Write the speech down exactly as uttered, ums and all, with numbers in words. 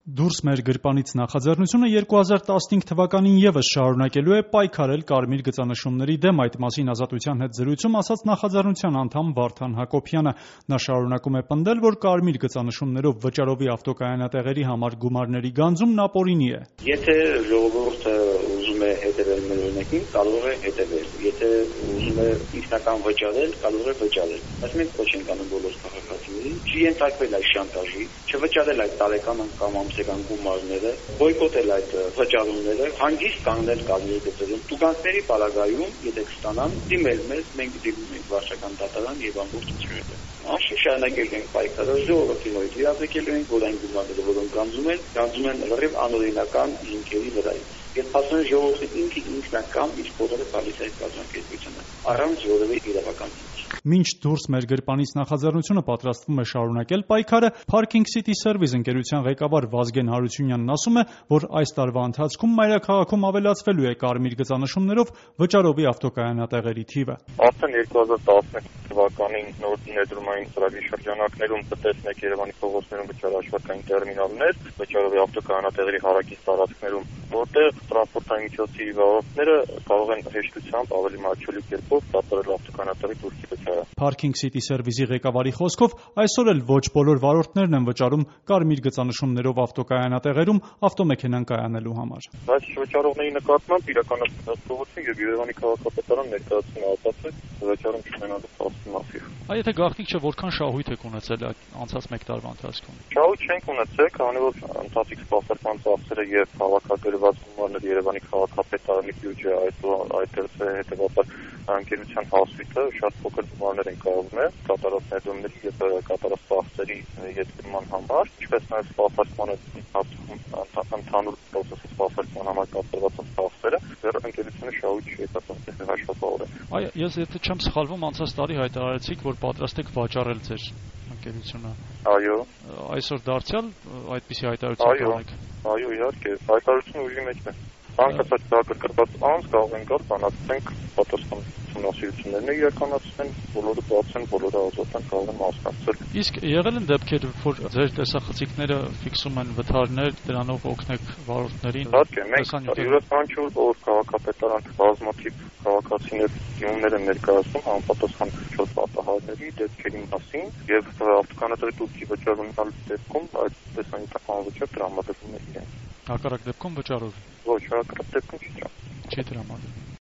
Դուրս մեր գրպանից նախաձեռնությունը երկու հազար տասնհինգ թվականին ևս շարունակելու է պայքարել կարմիր գծանշումների դեմ։ Այդ մասին Ազատության հետ զրույցում ասաց նախաձեռնության անդամ Վարդան Հակոբյանը։ Նա շարունակում է պնդել, որ կարմիր գծանշումներով վճարովի ավտոկայանատեղերի համար գումարների գանձումն ապօրինի է։ Եթե ժողովուրդը ուզում է հետևել մեր օրենքին, կարող է հետևել։ Եթե ուզում է ինքնական վճարել, կարող է վճարել։ Բայց մենք ոչ ենք անում բոլոր քաղաքացիներին չենթարկվել այս շանտաժի, չվճարել այդ տարեկան կամ ամսական գումարները, բոյկոտել այդ վճարումները, հանգիստ կանգնել կարմիր գծերում։ Տուգանքների պարագայում, եթե կստանան, դիմել մեզ, մենք դիմում ենք վարչական դատարան եւ ամբողջ ծրագիրը։ Անշուշտ շարունակել ենք պայքարը, ժողովրդի մոտ իրազեկել ենք, որ այն գումարները, որոնք գանձում են, գանձում են լրիվ անօրինական հիմքերի վրա։ Երբ ասում են ժողովրդի ինքը ինքնական իր փողերը տալիս այդ կազմակերպությանը, առանց որևէ իրավական հիմքի։ Մինչ դուրս մեր գրպանից նախաձեռնությունը պատրաստվում է շարունակել պայքարը, Parking City Service ընկերության ղեկավար Վազգեն Հարությունյանն ասում է, որ այս տարվա ընթացքում մայրաքաղաքում ավելացվելու է կարմիր գծանշումներով վճարովի ավտոկայանատեղերի թիվը։ Արդեն երկու հազար տասնհինգ թվականին նոր ներդրումային ծրագրի շրջանակներում կտեսնեք Երևանի փողոցներում վճարաշրջային տերմինալներ, վճարովի ավտոկայանատեղերի հարակից տարածքներում, որտեղ տրանսպորտային միջոցի վարորդները կարող են հեշտությամբ ավելի մատչելի կերպով կատարել ավտոկայանատեղի դուրսի վճարը։ Parking City Service-ի ղեկավարի խոսքով այսօր էլ ոչ բոլոր վարորդներն են վճարում կարմիր գծանշումներով ավտոկայանատեղերում ավտոմեքենան կայանելու համար։ Բայց վճարողների նկատմամբ իրականացված հաստատություն եւ Երևանի քաղաքապետարան ներկայացնում է արտացոլք վճարում չունենալու փաստի մասով։ Այ եթե գաղտնիք չէ, որքան շահույթ եք ունեցել անցած մեկ տարվա ընթացքում։ Շահույթ չենք ունեցել, քանի որ ընթացիկ սպասարկման ծախսերը եւ հավաքագրված գումարները Երևանի քաղաքապետարանի բյուջե այդ այդ հետեւաբար անկերության հասույթը շատ փոքր գումարներ են կազմել կատարած ներդրումների եւ կատարած ծախսերի յետքման համար, ինչպես նաեւ սպասարկմանը ընդհանուր պրոցեսի սպասարկման համար կատարված ծախսերը, դեռ անկերությունը շահույթ չի եկած հաշվապահով է։ Այ ես եթե չեմ սխալվում, անցած տարի հայտարարեցիք, որ պատրաստ եք վաճառել ձեր ընկերությունը։ Այո։ Այսօր դարձյալ այդպիսի հայտարարություն ունեք։ Այո, իհարկե, հայտարարությունը ուժի մեջ է։ Անկասած դակրկրված անձ կարող են գալ բանակցենք պատասխան ուսումնասիրություններն իրականացնեն, բոլորը բաց են, բոլորը ազատ են, կարող են մասնակցել։ Իսկ եղել են դեպքեր, որ ձեր տեսախցիկները ֆիքսում են վթարներ, դրանով օգնեք վարորդներին։ Իհարկե, մենք յուրաքանչյուր օր քաղաքապետարան բազմաթիվ քաղաքացիներ դիմումներ են ներկայացնում համապատասխան չորս պատահարների դեպքերի մասին եւ ավտոկանատերի դուրսի վճարումնալ դեպքում այդ տեսանյութական վճար տրամադրվում է իրեն։ Հակառակ դեպքում վճարով։ Ոչ, հակառակ դեպքում չի տրամադրվում։ Չի տրամադրվում։